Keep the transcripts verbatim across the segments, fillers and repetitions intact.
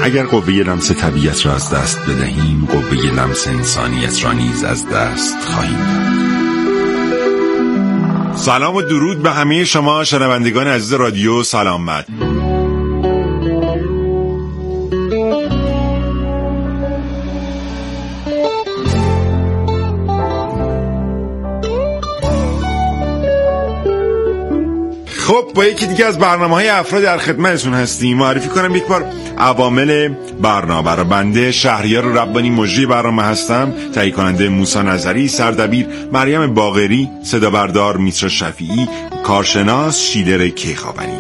اگر قوه لمس طبیعت را از دست بدهیم، قوه لمس انسانیت را نیز از دست خواهیم داد. سلام و درود به همه شما شنوندگان عزیز رادیو سلامت. خب با یکی دیگه از برنامه‌های افراد در خدمتتون هستیم. معرفی کنم یک بار عوامل برنامه را. بنده شهریار ربانی مجری برنامه هستم، تهیه کننده موسی نظری، سردبیر مریم باقری، صدا بردار میترا شفیعی، کارشناس شیلر کیخاونی.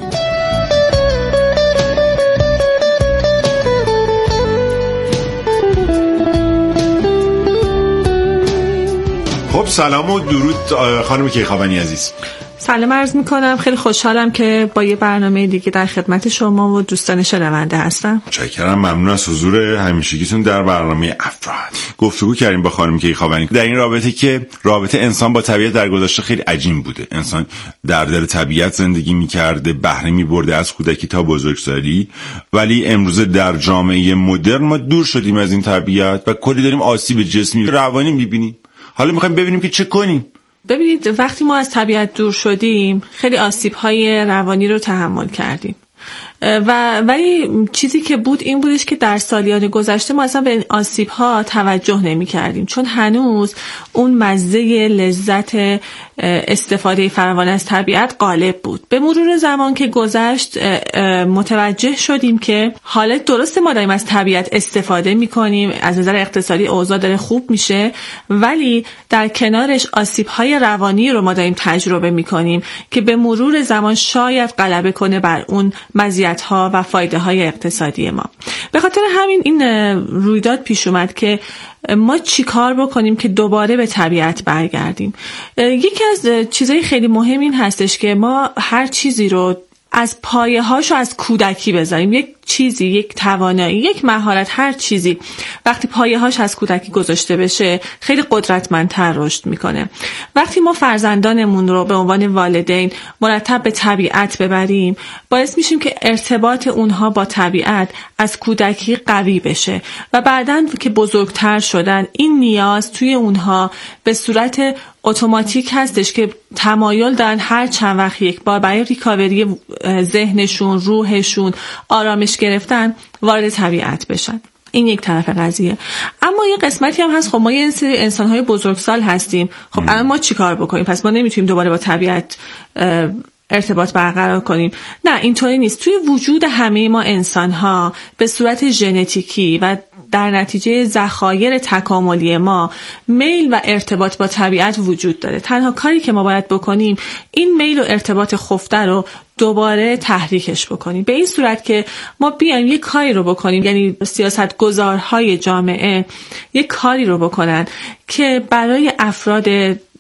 خب سلام و درود خانم کیخاونی عزیز. سلام عرض میکنم، خیلی خوشحالم که با یه برنامه دیگه در خدمت شما و دوستان شنونده هستم. متشکرم، ممنون از حضور همیشگیتون در برنامه افراد. گفتگو کردیم با خانم کیخاونی در این رابطه که رابطه انسان با طبیعت در گذشته خیلی عجیب بوده. انسان در دل طبیعت زندگی میکرده، بهره میبرده از کودکی تا بزرگسالی، ولی امروز در جامعه مدرن ما دور شدیم از این طبیعت و کلی داریم آسیب جسمی روانی میبینیم. حالا میخوایم ببینیم که چه کنیم. ببینید، وقتی ما از طبیعت دور شدیم خیلی آسیب‌های روانی رو تحمل کردیم و ولی چیزی که بود این بودش که در سالیان گذشته ما اصلا به این آسیب‌ها توجه نمی‌کردیم، چون هنوز اون مزه لذت استفاده فراوان از طبیعت غالب بود. به مرور زمان که گذشت متوجه شدیم که حالت درسته، ما داریم از طبیعت استفاده می‌کنیم، از نظر اقتصادی اوضاع داره خوب میشه، ولی در کنارش آسیب‌های روانی رو ما داریم تجربه می‌کنیم که به مرور زمان شاید غلبه کنه بر اون مزیت‌ها و فایده‌های اقتصادی ما. به خاطر همین این رویداد پیش اومد که ما چی کار بکنیم که دوباره به طبیعت برگردیم. یکی از چیزهای خیلی مهم این هستش که ما هر چیزی رو از پایه هاشو از کودکی بذاریم. یک چیزی، یک توانایی، یک مهارت، هر چیزی وقتی پایه هاش از کودکی گذاشته بشه خیلی قدرتمندتر رشد میکنه. وقتی ما فرزندانمون رو به عنوان والدین مرتب به طبیعت ببریم، باعث میشیم که ارتباط اونها با طبیعت از کودکی قوی بشه و بعداً که بزرگتر شدن این نیاز توی اونها به صورت اتوماتیک هستش که تمایل دارن هر چند وقت یک بار برای ریکاوری ذهنشون، روحشون، آرامش گرفتن وارد طبیعت بشن. این یک طرف قضیه. اما یه قسمتی هم هست، خب ما یه سری انسان‌های بزرگسال هستیم، خب الان ما چیکار بکنیم؟ پس ما نمیتونیم دوباره با طبیعت ارتباط برقرار کنیم. نه، اینطوری نیست. توی وجود همه ما انسان‌ها به صورت ژنتیکی و در نتیجه ذخایر تکاملی ما میل و ارتباط با طبیعت وجود داره. تنها کاری که ما باید بکنیم این میل و ارتباط خفته رو دوباره تحریکش بکنیم، به این صورت که ما بیایم یک کاری رو بکنیم، یعنی سیاستگزارهای جامعه یک کاری رو بکنن که برای افراد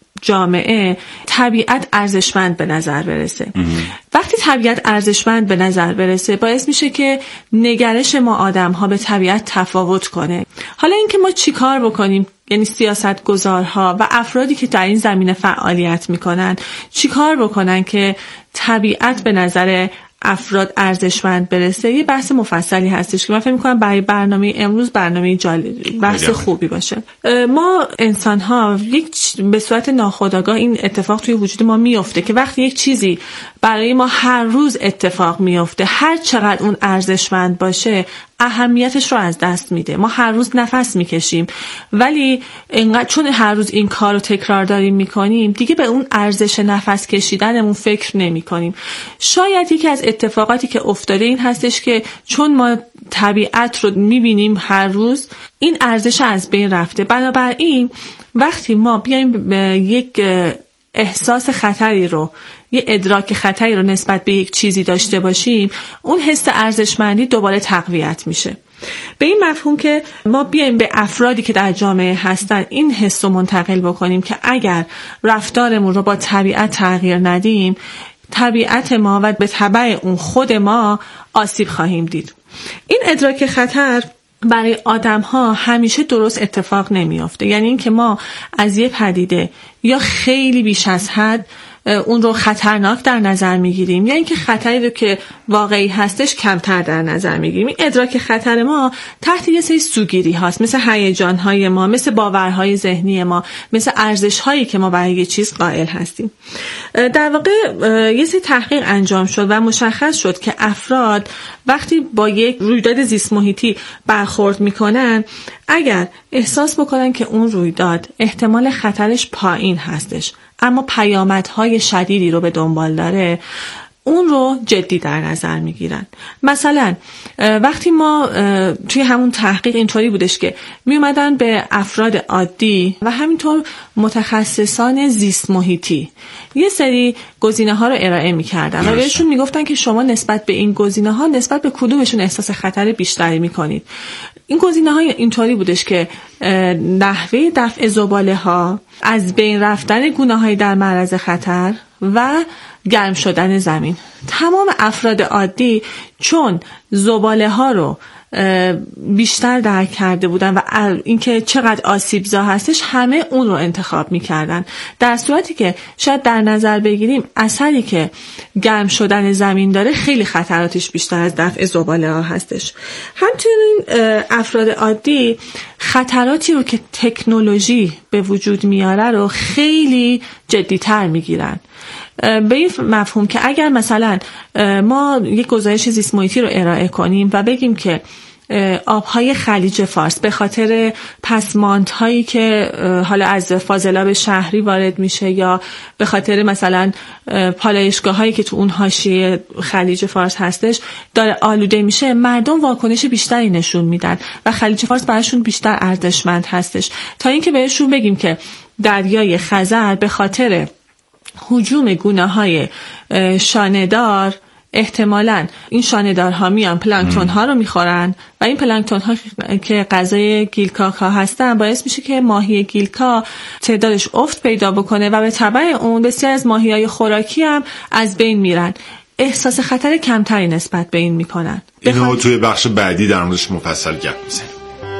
جامعه طبیعت ارزشمند به نظر برسه. وقتی طبیعت ارزشمند به نظر برسه باعث میشه که نگرش ما آدم ها به طبیعت تفاوت کنه. حالا اینکه ما چی کار بکنیم، یعنی سیاستگزارها و افرادی که در این زمینه فعالیت میکنن چی کار بکنن که طبیعت به نظر افراد ارزشمند برسه، یه بحث مفصلی هستش که من فکر می‌کنم برای برنامه امروز برنامه جالب، بحث خوبی باشه. ما انسان ها یک به صورت ناخودآگاه این اتفاق توی وجود ما میفته که وقتی یک چیزی برای ما هر روز اتفاق میفته، هر چقدر اون ارزشمند باشه اهمیتش رو از دست میده. ما هر روز نفس میکشیم، ولی اینقدر چون هر روز این کار رو تکرار داریم میکنیم دیگه به اون ارزش نفس کشیدنمون فکر نمیکنیم. شاید یکی از اتفاقاتی که افتاده این هستش که چون ما طبیعت رو میبینیم هر روز این ارزش از بین رفته. بنابراین وقتی ما بیایم یک احساس خطری رو، یه ادراک خطری رو نسبت به یک چیزی داشته باشیم، اون حس ارزشمندی دوباره تقویت میشه. به این مفهوم که ما بیایم به افرادی که در جامعه هستن این حس رو منتقل بکنیم که اگر رفتارمون رو با طبیعت تغییر ندیم، طبیعت ما و به تبع اون خود ما آسیب خواهیم دید. این ادراک خطر برای آدم ها همیشه درست اتفاق نمیافته. یعنی این که ما از یه پدیده یا خیلی بیش از حد اون رو خطرناک در نظر میگیریم یا اینکه خطری رو که واقعی هستش کمتر در نظر میگیریم. این ادراک خطر ما تحت یه سری سوگیری هاست، مثل هیجان های ما، مثل باورهای ذهنی ما، مثل ارزش هایی که ما برای یه چیز قائل هستیم. در واقع یه سری تحقیق انجام شد و مشخص شد که افراد وقتی با یک رویداد زیست محیطی برخورد میکنن، اگر احساس بکنن که اون رویداد احتمال خطرش پایین هستش اما پیامدهای شدیدی رو به دنبال داره، اون رو جدی در نظر میگیرن. مثلا وقتی ما توی همون تحقیق اینطوری بودش که می اومدن به افراد عادی و همینطور متخصصان زیست محیطی یه سری گزینه ها رو ارائه میکردن و بهشون میگفتن که شما نسبت به این گزینه ها نسبت به کدومشون احساس خطر بیشتری میکنید. این گزینه های اینطوری بودش که نحوه دفع زباله ها، از بین رفتن گونه های در معرض خطر و گرم شدن زمین. تمام افراد عادی چون زباله ها رو بیشتر درک کرده بودن و اینکه چقدر آسیبزا هستش، همه اون رو انتخاب میکردن، در صورتی که شاید در نظر بگیریم اثری که گرم شدن زمین داره خیلی خطراتش بیشتر از دفع زباله ها هستش. همچنین افراد عادی خطراتی رو که تکنولوژی به وجود میاره رو خیلی جدی‌تر میگیرن، به این مفهوم که اگر مثلا ما یک گزارش زیست محیطی رو ارائه کنیم و بگیم که آبهای خلیج فارس به خاطر پسماندهایی که حالا از فاضلاب شهری وارد میشه یا به خاطر مثلا پالایشگاهایی که تو اون حاشیه خلیج فارس هستش داره آلوده میشه، مردم واکنش بیشتری نشون میدن و خلیج فارس براشون بیشتر ارزشمند هستش تا اینکه بهشون بگیم که دریای خزر به خاطر هجوم گونه‌های شانه‌دار احتمالاً این شانه‌دارها میان پلانکتون ها رو میخورن و این پلانکتون ها که غذای گیلکا ها هستن باعث میشه که ماهی گیلکا تعدادش افت پیدا بکنه و به تبع اون بسیار از ماهی‌های خوراکی هم از بین میرن. احساس خطر کمتری نسبت به این میکنن. اینو توی بخش بعدی در موردش مفصل گپ میزنیم.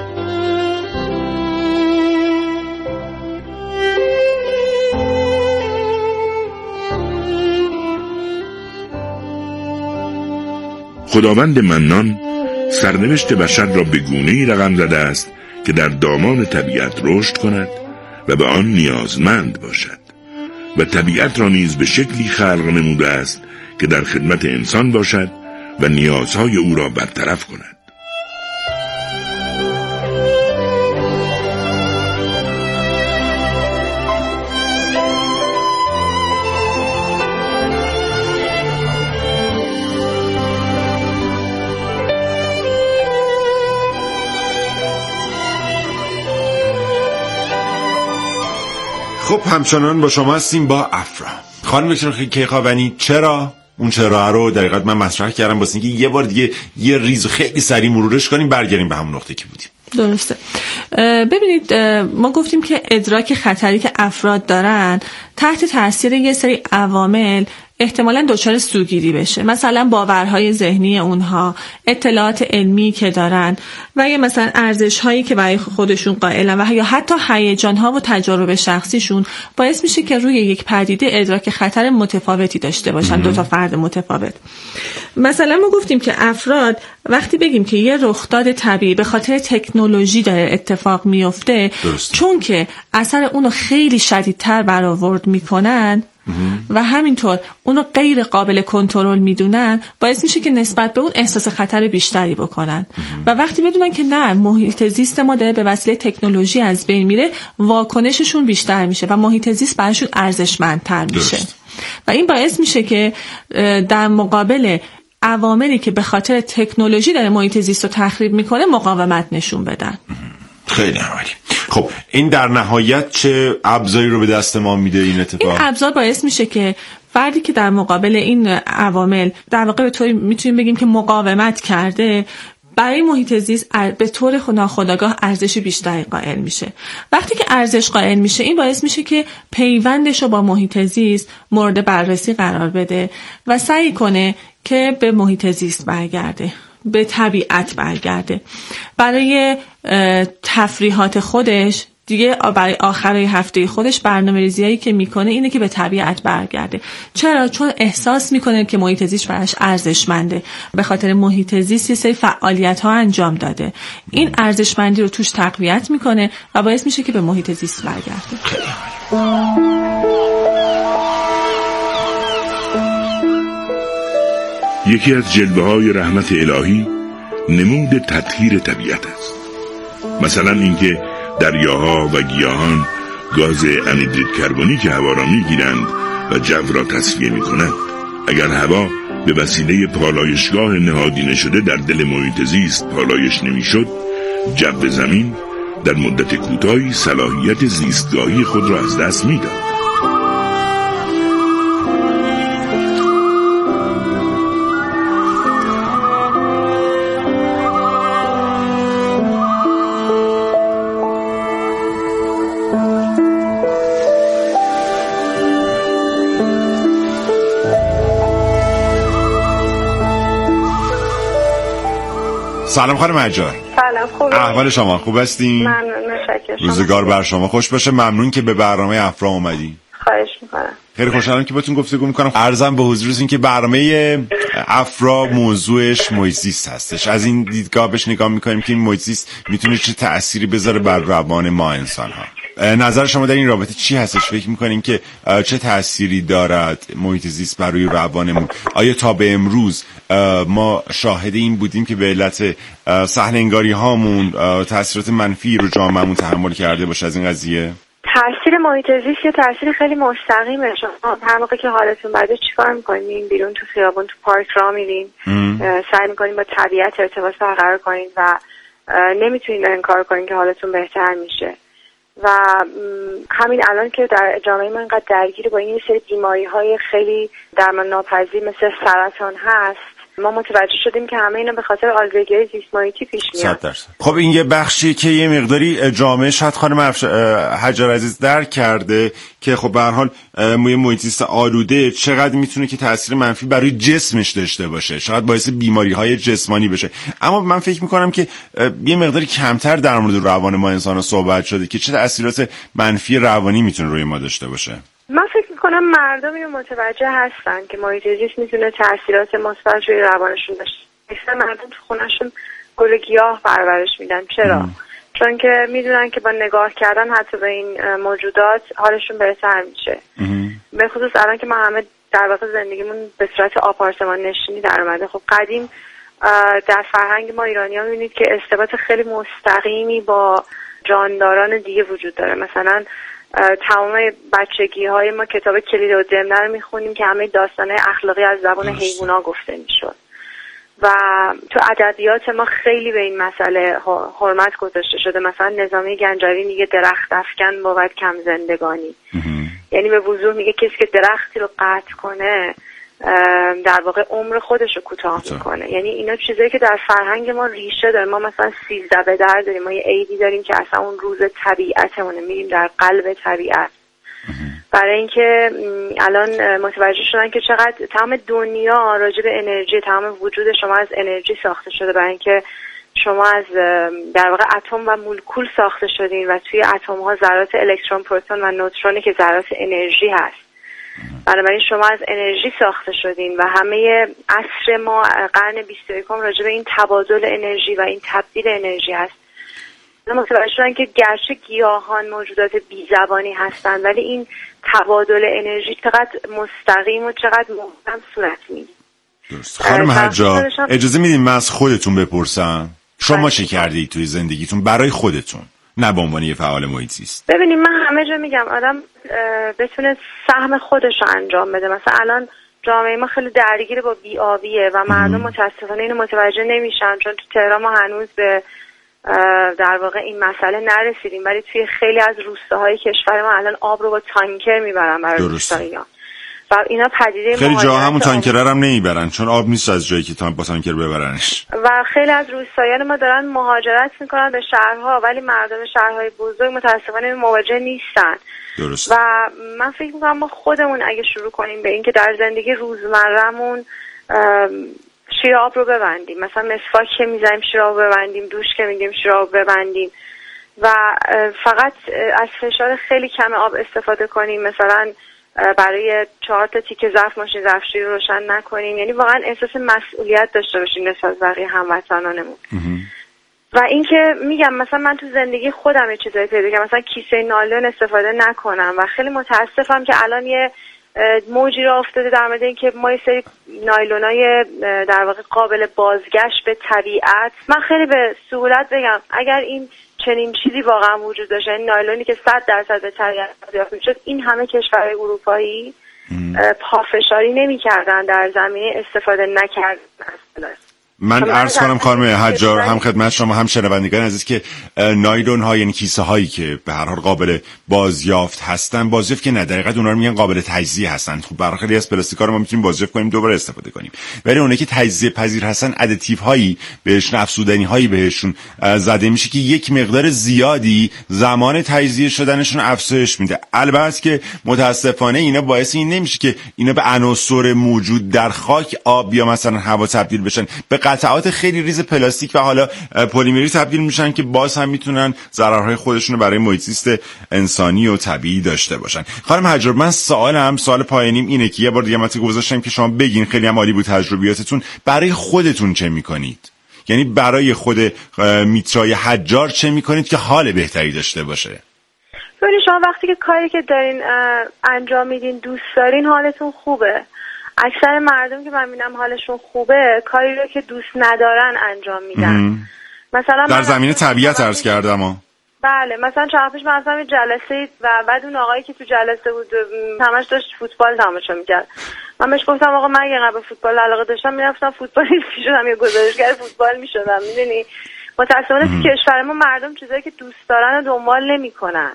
خداوند منان سرنوشت بشر را به گونه‌ای رقم زده است که در دامان طبیعت رشد کند و به آن نیازمند باشد و طبیعت را نیز به شکلی خلق نموده است که در خدمت انسان باشد و نیازهای او را برطرف کند. خب همچنان با شما هستیم با افرا. خانم دکتر کیخاونی، چرا اون چرا رو در حقیقت من مطرح کردم واسه اینکه یه بار دیگه یه ریز خیلی سریع مرورش کنیم، برگردیم به همون نقطه که بودیم. درسته. ببینید ما گفتیم که ادراک خطری که افراد دارن تحت تاثیر یه سری عوامل احتمالاً دچار سوگیری بشه، مثلا باورهای ذهنی اونها، اطلاعات علمی که دارن و یا مثلا ارزش‌هایی که برای خودشون قائلن و یا حتی هیجان‌ها و تجارب شخصیشون باعث میشه که روی یک پدیده ادراک خطر متفاوتی داشته باشن، دو تا فرد متفاوت. مثلا ما گفتیم که افراد وقتی بگیم که یه رخداد طبیعی به خاطر تکنولوژی داره اتفاق میفته، چون که اثر اونو خیلی شدیدتر برآورد میکنن و همینطور اونو غیر قابل کنترل میدونن، باعث میشه که نسبت به اون احساس خطر بیشتری بکنن و وقتی بدونن که نه محیط زیست ما داره به وسیله تکنولوژی از بین میره، واکنششون بیشتر میشه و محیط زیست براشون ارزشمندتر میشه و این باعث میشه که در مقابل عواملی که به خاطر تکنولوژی داره محیط زیست رو تخریب میکنه مقاومت نشون بدن. خیلی عالی. خب این در نهایت چه ابزاری رو به دست ما میده این اتفاق؟ این ابزار باعث میشه که فردی که در مقابل این عوامل در واقع به طوری میتونیم بگیم که مقاومت کرده، برای محیط زیست به طور ناخودآگاه ارزش بیشتری قائل میشه. وقتی که ارزش قائل میشه، این باعث میشه که پیوندش رو با محیط زیست مورد بررسی قرار بده و سعی کنه که به محیط زیست برگرده، به طبیعت برگرده، برای تفریحات خودش دیگه برای آخرای هفته خودش برنامه‌ریزیایی که میکنه اینه که به طبیعت برگرده. چرا؟ چون احساس میکنه که محیط زیست براش ارزشمنده، به خاطر محیط زیست یه سری فعالیت‌ها انجام داده. این ارزشمندی رو توش تقویت میکنه و باعث میشه که به محیط زیست برگرده. یکی از جلوه‌های رحمت الهی نمود تطهیر طبیعت است. مثلا اینکه دریاها و گیاهان گاز انیدرید کربونیک هوا را میگیرند و جو را تصفیه میکنند. اگر هوا به وسیله پالایشگاه نهادینه شده در دل محیط زیست پالایش نمیشد، جو زمین در مدت کوتاهی صلاحیت زیستگاهی خود را از دست میداد. سلام خانم حجار. سلام، خوبه؟ احوال شما خوب هستین؟ ممنون، متشکرم. روزگار بر شما خوش باشه. ممنون که به برنامه افرا اومدین. خواهش میکنم. خیلی خوشحالم که باتون گفتگو میکنم. عرضم به حضورتون که برنامه افرا موضوعش محیط زیست هستش. از این دیدگاه بهش نگاه میکنیم که این محیط زیست میتونه چه تأثیری بذاره بر روان ما انسان ها. نظر شما در این رابطه چی هستش؟ فکر میکنین که چه تأثیری دارد محیط زیست بر روی روانمون؟ آیا تا به امروز ما شاهد این بودیم که به علت سهل انگاری هامون تأثیرات منفی رو جامعهمون تحمل کرده باشه از این قضیه؟ تأثیر محیط زیست یه تأثیر خیلی مستقیمه. شما هر موقع که حالتون بده چیکار میکنین؟ میرین بیرون تو خیابون، تو پارک راه میرین، سعی میکنین با طبیعت ارتباط برقرار کنین و نمیتونین انکار کنین که حالتون بهتر میشه. و همین الان که در جامعه ما اینقدر درگیر با این سری بیماری‌های خیلی درمان ناپذیر مثل سرطان هست، ما متوجه شدیم که همه اینا به خاطر آلودگی‌های زیست محیطی پیش میاد. خب این یه بخشی که یه مقداری جامعه شاید خانم حجار عزیز درک کرده که خب به هر حال محیط زیست آلوده چقدر میتونه که تاثیر منفی برای جسمش داشته باشه، شاید باعث بیماری‌های جسمانی بشه. اما من فکر می‌کنم که یه مقداری کمتر در مورد روان ما انسان‌ها صحبت شده که چه تاثیرات منفی روانی میتونه روی ما داشته باشه. من فکر میکنم مردم اینو متوجه هستن که محیط زیست میتونه تاثیرات مثبت روی روانشون داشته. مثلا مردم تو خونه‌شون گل گیاه پرورش میدن. چرا؟ ام. چون که میدونن که با نگاه کردن حتی به این موجودات حالشون بهتر میشه. به خصوص الان که ما همه در واقع زندگیمون به صورت آپارتمان نشینی در اومده. خب قدیم در فرهنگ ما ایرانی‌ها میبینید که ارتباط خیلی مستقیمی با جانداران دیگه وجود داره. مثلا تمام بچگی های ما کتاب کلید و دمنه رو میخونیم که همه داستانه اخلاقی از زبان حیوونا گفته میشد و تو ادبیات ما خیلی به این مسئله حرمت گذاشته شده. مثلا نظامی گنجوی میگه درخت افکن بود کم زندگانی، یعنی به وضوح میگه کسی که درختی رو قطع کنه در واقع عمر خودش رو کوتاه میکنه. یعنی اینا چیزایی که در فرهنگ ما ریشه داره. ما مثلا سیزده به در داریم، ما یه عیدی داریم که اصلا اون روز طبیعتمونه، میریم در قلب طبیعت. برای اینکه الان متوجه شدن که چقدر تمام دنیا راجع به انرژی، تمام وجود شما از انرژی ساخته شده، برای اینکه شما از در واقع اتم و مولکول ساخته شدین و توی اتم ها ذرات الکترون، پروتون و نوترونی که ذرات انرژی هست. بنابراین شما از انرژی ساخته شدین و همه عصر ما قرن بیست و یکم راجع به این تبادل انرژی و این تبدیل انرژی هست. متوجه شدن که گرچه گیاهان موجودات بی‌زبانی هستند ولی این تبادل انرژی چقدر مستقیم و چقدر محکم صورت میگیره. درست. خانم حجار اجازه میدین من از خودتون بپرسم، شما چه کردید توی زندگیتون برای خودتون، نه به عنوان یه فعال محیط زیست؟ ببینید من همه جا میگم آدم بتونه سهم خودش رو انجام بده. مثلا الان جامعه ما خیلی درگیر با بی‌آبیه و مردم متاسفانه اینو متوجه نمیشن، چون تو تهران ما هنوز به در واقع این مسئله نرسیدیم، ولی توی خیلی از روستاهای کشور ما الان آب رو با تانکر میبرن برای روستایی‌ها و اینا پدیده خیلی جا همون تانکر هم نمیبرن چون آب نیست از جایی که تان با تانکر ببرنش. و خیلی از روستاییان ما دارن مهاجرت میکنن به شهرها ولی مردم شهرهای بزرگ متاسفانه مواجه نیستن. درست. و من فکر میکنم ما خودمون اگه شروع کنیم به این که در زندگی روزمره‌مون شیراب رو ببندیم، مثلا مسواک که میزنیم شیراب ببندیم، دوش که میگیم شیراب ببندیم، و فقط از فشار خیلی کم آب استفاده کنیم، مثلا برای چهار تا تیکه ظرف ماشین ظرفشویی رو روشن نکنیم. یعنی واقعا احساس مسئولیت داشته باشیم نسبت به بقیه هموطنانمون. و اینکه میگم مثلا من تو زندگی خودم یه چیزایی پیدا کردم، مثلا کیسه نایلون استفاده نکنم و خیلی متاسفم که الان یه موجی را افتاده در مورد اینکه ما یه سری نایلونای در واقع قابل بازگشت به طبیعت. من خیلی به سهولت بگم اگر این چنین چیزی واقعا وجود داشت، این نایلونی که صد درصد به طبیعت بازیافت میشد، این همه کشورهای اروپایی پافشاری نمی‌کردن در زمینه استفاده نکردن از پلاستیک. من عرض کنم خانم حجار هم خدمت شما هم شنوندگان عزیز که نایلون ها یعنی کیسه هایی که به هر حال قابل بازیافت هستن، بازیافت که نه در حقیقت اونها رو میگن قابل تجزیه هستن. خب برای خیلی از پلاستیکا رو ما میتونیم بازیافت کنیم دوباره استفاده کنیم، ولی اونایی که تجزیه پذیر هستن ادیتیو هایی بهشون، افزودنی هایی بهشون زده میشه که یک مقدار زیادی زمان تجزیه شدنشون افزایش میده. البته که متاسفانه اینا باعث این نمیشه که اینا به عناصر موجود در خاک، آب یا مثلا هوا تبدیل بشن، به قطعات خیلی ریز پلاستیک و حالا پلیمری تبدیل میشن که باز هم میتونن ضررهای خودشون رو برای محیط زیست انسانی و طبیعی داشته باشن. خانم حجار، من سوالم سوال پایانیم اینه که یه بار دیگه مت گذاشتم که شما بگین، خیلی هم عالی بود تجربیاتتون، برای خودتون چه میکنید؟ یعنی برای خود میترای حجار چه میکنید که حال بهتری داشته باشه؟ ببینید شما وقتی که کاری که دارین انجام میدین دوست دارین، حالتون خوبه. اکثر مردم که من میبینم حالشون خوبه کاری رو که دوست ندارن انجام میدن. مثلا در زمینه طبیعت عرض کردم ها. بله، مثلا چند پیش من اصلا جلسه و بعد اون آقایی که تو جلسه بود همش داشت فوتبال تماشا میکرد. من بهش گفتم آقا من یه به فوتبال علاقه داشتم، میرفتم فوتبالیست میشدم یا گزارشگر فوتبال میشدم. میدونی متأسفانه تو کشور ما مردم چیزایی که دوست دارن رو دنبال نمیکنن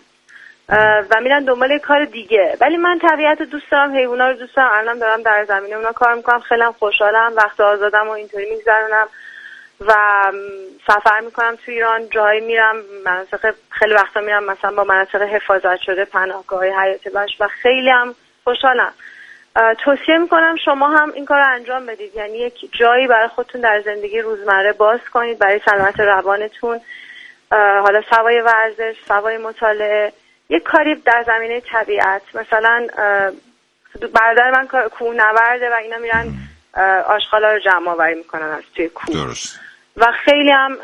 و میرن دنبال کار دیگه. ولی من طبیعت رو دوست دارم، حیونا رو دوست دارم، الان دارم در زمینه اونا کار میکنم، خیلی خوشحالم، وقت آزادم و اینطوری میگذرونم و سفر میکنم تو ایران، جایی میرم مناطق، خیلی وقتا میرم مثلا با مناطق حفاظت شده، پناهگاه حیات وحش و خیلی هم خوشحالم. توصیه میکنم شما هم این کار رو انجام بدید، یعنی یک جایی برای خودتون در زندگی روزمره باز کنید برای سلامت روانتون، حالا سوای ورزش، سوای مطالعه، یک کاری در زمینه طبیعت. مثلا برادر من کوهنورده و اینا میرن آشغالا رو جمع آوری میکنن از توی کوه. درست. و خیلی هم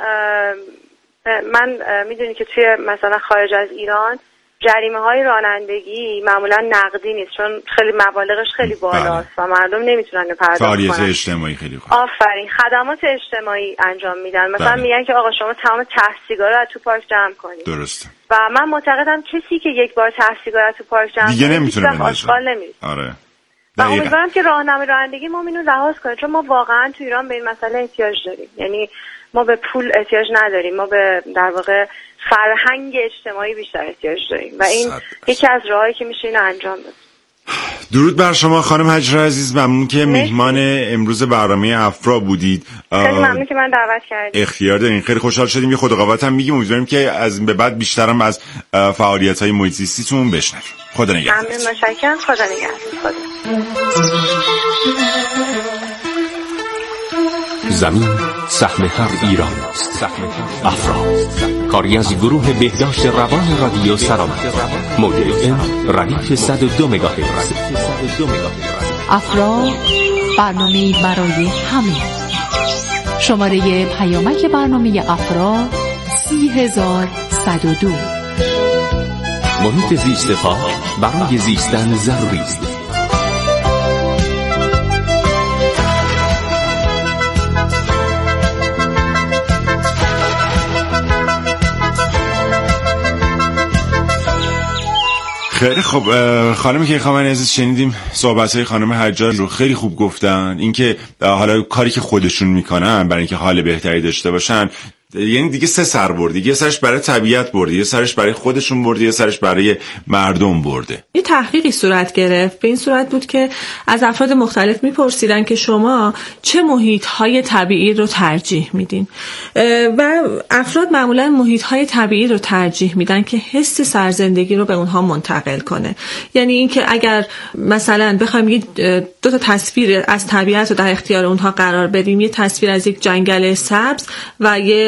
من میدونی که توی مثلا خارج از ایران جریمه های رانندگی معمولا نقدی نیست، چون خیلی مبالغش خیلی بالاست و مردم نمیتونن پرداخت کنن. فعالیت اجتماعی خیلی خوب. آفرین، خدمات اجتماعی انجام میدن. مثلا بله. میگن که آقا شما تمام ته سیگارا رو تو پارک جمع کنید. درسته. و من معتقدم کسی که یک بار ته سیگار تو پارک جمع دیگه نمیتونه آشغال نمیره. آره. و امیدوارم که راهنمای رانندگی ما اینو لحاظ کنه، چون ما واقعا تو ایران به این مسئله احتیاج داریم. یعنی ما به پول احتیاج نداریم، ما به در واقع فرهنگ اجتماعی بیشتر احتیاج داریم و این یکی از راهایی که میشه اینو انجام بده. درود بر شما خانم حجار عزیز، ممنون که میهمان امروز برنامه افرا بودید. خیلی ممنون که من دعوت کردید. اختیار دارین، خیلی خوشحال شدیم. یه خودقاوت هم میگیم، امیدواریم که از به بعد بیشترم از فعالیت‌های محیط زیستیتون بشنویم. خدا نگهدار. ممنون، متشکرم. خدا نگهدار. خدا. زمین سهم هر ایران است. افرا کاری از گروه بهداشت روان رادیو سلامت، موج ام ردیف صد و دو مگاهرتز. افرا برنامه برای همه. شماره پیامک برنامه افرا سی هزار صد و دو. محیط زیست پاک برای زیستن ضروری است. خیلی خب خانم کیخانی عزیز، شنیدیم صحبت‌های خانم حجار رو، خیلی خوب گفتن. اینکه حالا کاری که خودشون میکنن برای اینکه حال بهتری داشته باشن، یعنی دیگه سه سر برده، یه سرش برای طبیعت برده، یه سرش برای خودشون برده، یه سرش برای مردم برده. یه تحقیقی صورت گرفت، به این صورت بود که از افراد مختلف میپرسیدن که شما چه محیط‌های طبیعی رو ترجیح میدین و افراد معمولا محیط‌های طبیعی رو ترجیح میدن که حس سرزندگی رو به اونها منتقل کنه. یعنی اینکه اگر مثلا بخوایم یه دو تا تصویر از طبیعت رو در اختیار اونها قرار بدیم، یه تصویر از یک جنگل سبز و یه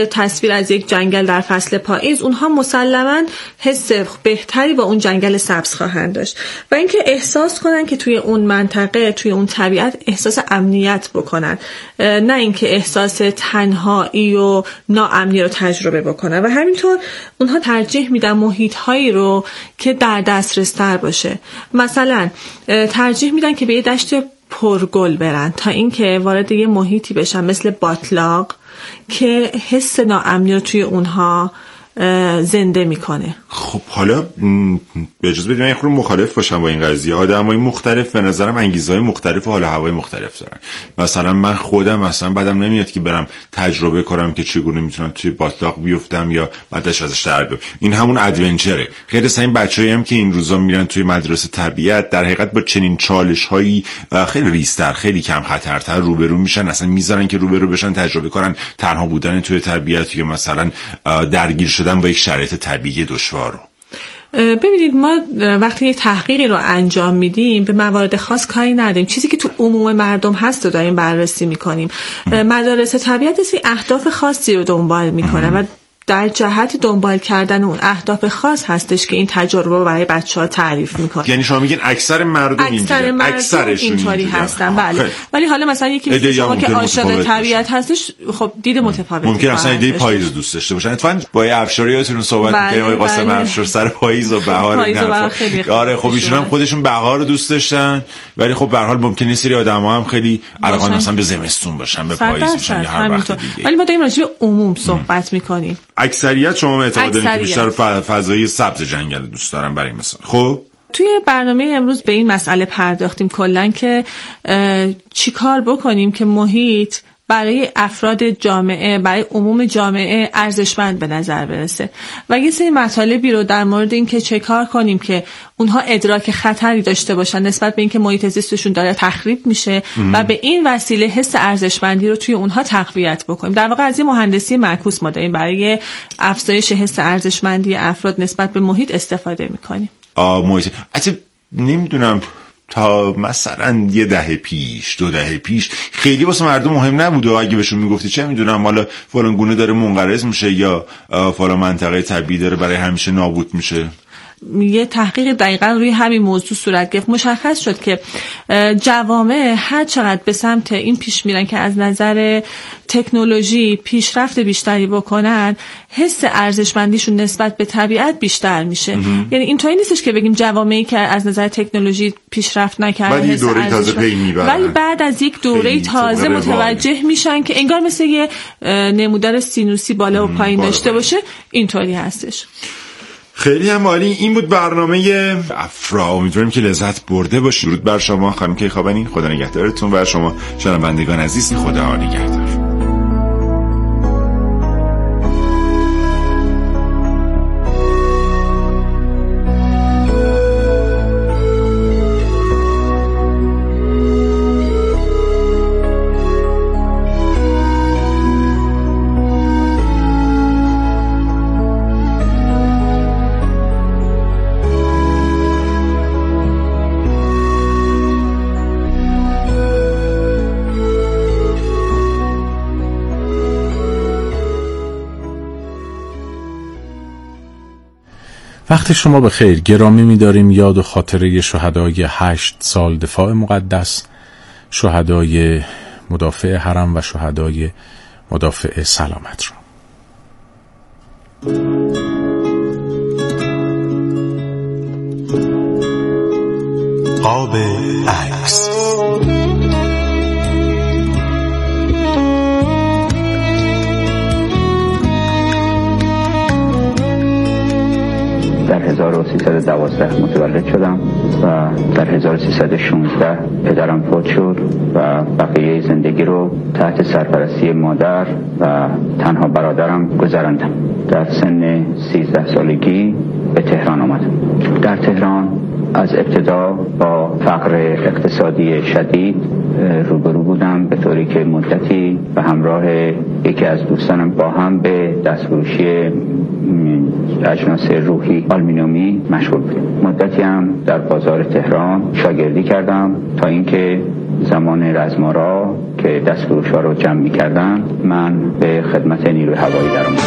تصویر از یک جنگل در فصل پاییز، اونها مسلماً حس بهتری با اون جنگل سبز خواهند داشت و اینکه احساس کنن که توی اون منطقه، توی اون طبیعت احساس امنیت بکنن، نه اینکه احساس تنهایی و ناامنی رو تجربه بکنن. و همینطور اونها ترجیح میدن محیط‌هایی رو که در دسترس تر باشه. مثلا ترجیح میدن که به یه دشت پرگل برن تا اینکه وارد یه محیطی بشن مثل باتلاق که حس ناامنی رو توی اونها زنده میکنه. خب حالا به اجازه بدید من یه خورده مخالف باشم با این قضیه. آدمای مختلف به نظرم انگیزه‌های مختلف و حال هوای مختلف دارن. مثلا من خودم مثلا بعدم نمیاد که برم تجربه کنم که چگونه میتونم توی باتلاق بیفتم یا بعدش ازش در بیام. این همون ادونچره. خیلی از این بچه‌ای هم که این روزا میرن توی مدرسه طبیعت در حقیقت با چنین چالش‌هایی خیلی ریسک‌تر، خیلی کم خطرتر روبرو میشن، اصلا میذارن که روبرو بشن تجربه کنن تنها بودن توی طبیعت یا مثلا درگیر شدن با یک شرایط طبیعی دشوار رو. ببینید ما وقتی یک تحقیقی رو انجام میدیم به موارد خاص کاری نداریم، چیزی که تو عموم مردم هست رو داریم بررسی میکنیم. مدارس طبیعت اصلی اهداف خاصی رو دنبال میکنن و در جهت دنبال کردن اون اهداف خاص هستش که این تجربه رو برای بچه‌ها تعریف میکنه. یعنی شما میگین اکثر مردم اکثر مردم اینطوری هستن. بله. ولی حالا مثلا یکی مثل شما که عاشق طبیعت هستش، خب دید متفاوتی ممکن اصلا ایده پاییز دوست داشته باشن. اتفاقا با افشاریاتون صحبت می‌کنیم، آقای قاسم افشار سر پاییز و بهار اینا. آره خب ایشون هم خودشون بهار رو دوست داشتن، ولی خب به هر حال ممکنه سری آدم‌ها هم خیلی علاقه مثلا به زمستون باشن، به پاییز باشن یا هر وقت دیگه. ولی ما داریم راجع به عموم صحبت می‌کنیم. اکثریت شما اعتقاد دارید که بیشتر فضای سبز جنگل دوست دارن برای مثال. خب توی برنامه امروز به این مسئله پرداختیم کلاً که چیکار بکنیم که محیط برای افراد جامعه، برای عموم جامعه ارزشمند به نظر برسه و یه سری مطالبی رو در مورد این که چه کار کنیم که اونها ادراک خطری داشته باشن نسبت به این که محیط زیستشون داره تخریب میشه ام. و به این وسیله حس ارزشمندی رو توی اونها تقویت بکنیم. در واقع از این مهندسی معکوس ما داریم برای افزایش حس ارزشمندی افراد نسبت به محیط استفاده میکنیم. آ محیط اصلا نمیدونم تا مثلا یه دهه پیش دو دهه پیش خیلی واسه مردم مهم نبود و اگه بهشون میگفتی چه میدونم حالا فلان گونه داره منقرض میشه یا فلان منطقه طبیعی داره برای همیشه نابود میشه، یه تحقیق دقیقاً روی همین موضوع صورت گرفت. مشخص شد که جوامع هر چقدر به سمت این پیش میرن که از نظر تکنولوژی پیشرفت بیشتری بکنن، حس ارزشمندیشون نسبت به طبیعت بیشتر میشه. یعنی اینطوری نیستش که بگیم جوامعی که از نظر تکنولوژی پیشرفت نکردن حس ارزشمندی، ولی بعد از یک دوره تازه متوجه میشن که انگار مثل یه نمودار سینوسی بالا و پایین داشته باشه. اینطوری هستش. خیلی هم عالی. این بود برنامه افرا. امیدواریم که لذت برده باشید. درود بر شما خانم کیخوانی، خدا نگهدارتون و شما شنوندگان عزیز خدا نگهدار. وقت شما به خیر. گرامی می‌داریم یاد و خاطره شهدای هشت سال دفاع مقدس، شهدای مدافع حرم و شهدای مدافع سلامت را. قاب عکس. در هزار و سیصد و دوازده متولد شدم و در هزار و سیصد و شانزده پدرم فوت شد و بقیه زندگی رو تحت سرپرستی مادر و تنها برادرم گذراندم. در سن سیزده سالگی به تهران آمدم. در تهران از ابتدا با فقر اقتصادی شدید روبرو بودم، به طوری که مدتی به همراه یکی از دوستانم با هم به دستفروشی اجناس روحی آلومینیومی مشغول بودیم. مدتی هم در بازار تهران شاگردی کردم تا اینکه زمان رزمارا که دستفروش‌ها رو جمع می‌کردن، من به خدمت نیروی هوایی درآمدم.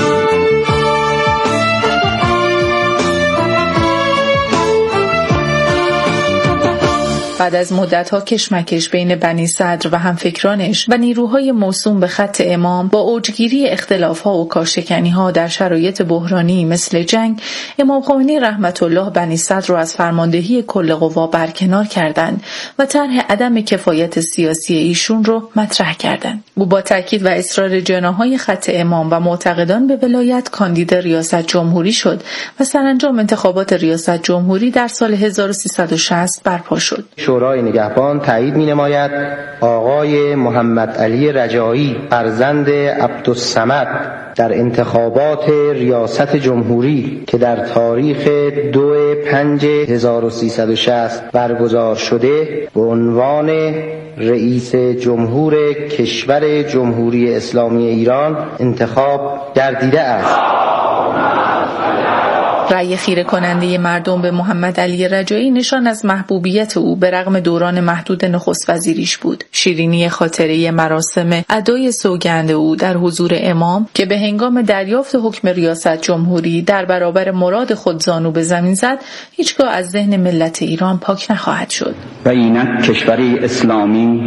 بعد از مدت‌ها کشمکش بین بنی صدر و همفکرانش و نیروهای موسوم به خط امام، با اوجگیری اختلاف‌ها و کارشکنی‌ها در شرایط بحرانی مثل جنگ، امام خمینی رحمت الله بنی صدر را از فرماندهی کل قوا برکنار کردند و طرح عدم کفایت سیاسی ایشون رو مطرح کردند. او با تاکید و اصرار جناح‌های خط امام و معتقدان به ولایت کاندید ریاست جمهوری شد و سرانجام انتخابات ریاست جمهوری در سال هزار و سیصد و شصت برپا شد. شورای نگهبان تایید می‌نماید آقای محمد علی رجایی فرزند عبدالصمد در انتخابات ریاست جمهوری که در تاریخ دو پنج هزار و سیصد و شصت برگزار شده به عنوان رئیس جمهور کشور جمهوری اسلامی ایران انتخاب گردیده است. رأی خیره کننده مردم به محمد علی رجایی نشان از محبوبیت او به رغم دوران محدود نخست وزیریش بود. شیرینی خاطره مراسم ادای سوگند او در حضور امام که به هنگام دریافت حکم ریاست جمهوری در برابر مراد خود زانو به زمین زد، هیچگاه از ذهن ملت ایران پاک نخواهد شد. و اینک کشوری اسلامی،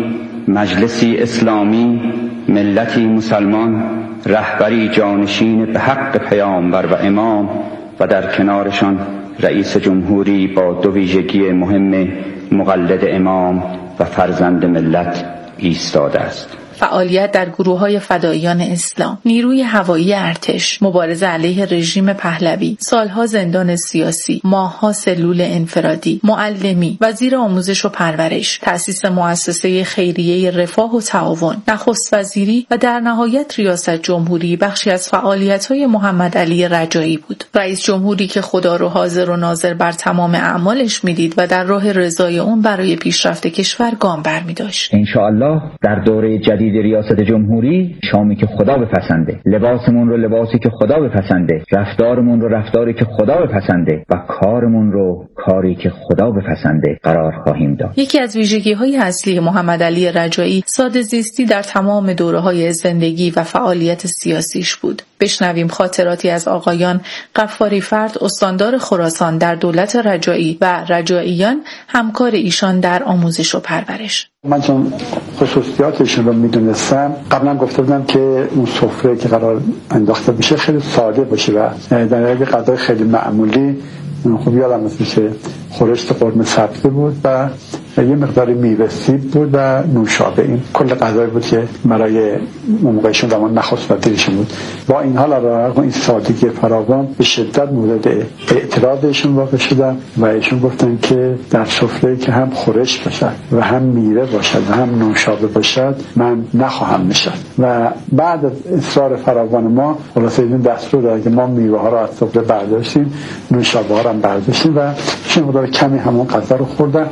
مجلسی اسلامی، ملتی مسلمان، رهبری جانشین به حق پیامبر و امام و در کنارشان رئیس جمهوری با دو ویژگی مهم مقلد امام و فرزند ملت ایستاده است. فعالیت در گروه‌های فداییان اسلام، نیروی هوایی ارتش، مبارزه علیه رژیم پهلوی، سالها زندان سیاسی، ماه‌ها سلول انفرادی، معلمی، وزیر آموزش و پرورش، تأسیس مؤسسه خیریه رفاه و تعاون، نخست وزیری و در نهایت ریاست جمهوری بخشی از فعالیت‌های محمد علی رجایی بود. رئیس جمهوری که خدا رو حاضر و ناظر بر تمام اعمالش می‌دید و در راه رضای اون برای پیشرفت کشور گام برمی‌داشت. ان شاء الله در دوره جدید ریاست جمهوری شامی که خدا بپسنده، لباسمون رو لباسی که خدا بپسنده، رفتارمون رو رفتاری که خدا بپسنده و کارمون رو کاری که خدا بپسنده قرار خواهیم داد. یکی از ویژگی‌های اصلی محمد علی رجایی ساده زیستی در تمام دوره‌های زندگی و فعالیت سیاسیش بود. بشنویم خاطراتی از آقایان غفاری فرد، استاندار خراسان در دولت رجایی و رجاییان، همکار ایشان در آموزش و پرورش. من چون خصوصیاتشون رو میدونستم، قبلا گفته بودم که اون سفره که قرار انداخته بشه خیلی ساده باشه و در حقیقت غذای خیلی معمولی. خب یادم میاد خورشت قرمه سبزی بود و یه مقدار میوه سیب بود و نوشابه. این کل غذایی بود که برای موقعشون زمان نخست وزیرشون بود. با این حال رغم این سادگی فراوان به شدت مورد اعتراضشون واقع شدم و ایشون گفتن که در سفره که هم خورشت باشد و هم میوه باشد و هم نوشابه باشد من نخواهم نشست. و بعد از اصرار فراوان ما خلاصه این دستور داد که ما میوه ها رو از سفره برداشتیم، نوشابه ها رو هم برداشتیم و چون مقدار کمی همون غذا رو خوردن.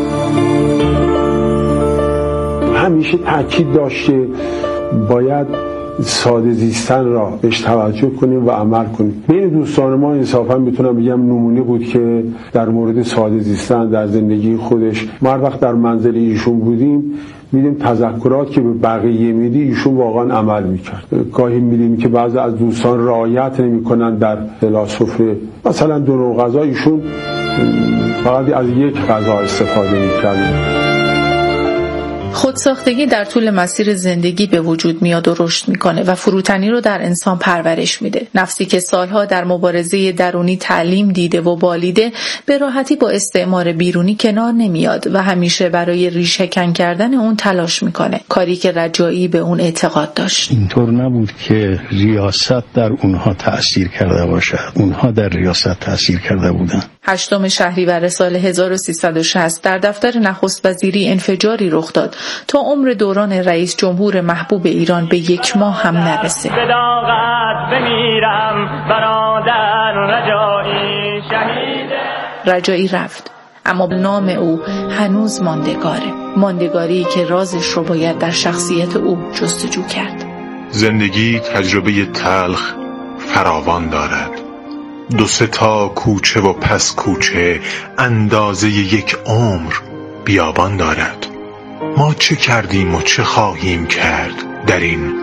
همیشه تاکید داشته باید ساده زیستن را بهش توجه کنیم و عمل کنیم. بین دوستان ما انصافا میتونم بگم نمونه بود که در مورد ساده زیستن در زندگی خودش ما هر وقت در منزل ایشون بودیم میدیم تذکرات که به بقیه میدی ایشون واقعا عمل میکرد. گاهی میدیم که بعضی از دوستان رعایت نمیکنن در سفره، مثلا دو نوع غذا ایشون فقط از یک غذا استفاده میکرد. خودساختگی در طول مسیر زندگی به وجود میاد و رشد میکنه و فروتنی رو در انسان پرورش میده. نفسی که سالها در مبارزه درونی تعلیم دیده و بالیده به راحتی با استعمار بیرونی کنار نمیاد و همیشه برای ریشه‌کن کردن اون تلاش میکنه، کاری که رجایی به اون اعتقاد داشت. اینطور نبود که ریاست در اونها تأثیر کرده باشد، اونها در ریاست تأثیر کرده بودن. هشتم شهریور سال هزار و سیصد و شصت در دفتر نخست وزیری انفجاری رخ داد تا عمر دوران رئیس جمهور محبوب ایران به یک ماه هم نرسه. رجایی رفت، اما نام او هنوز ماندگاره، ماندگاری که رازش رو باید در شخصیت او جستجو کرد. زندگی تجربه تلخ فراوان دارد. دو سه تا کوچه و پس کوچه اندازه یک عمر بیابان دارد. ما چه کردیم و چه خواهیم کرد در این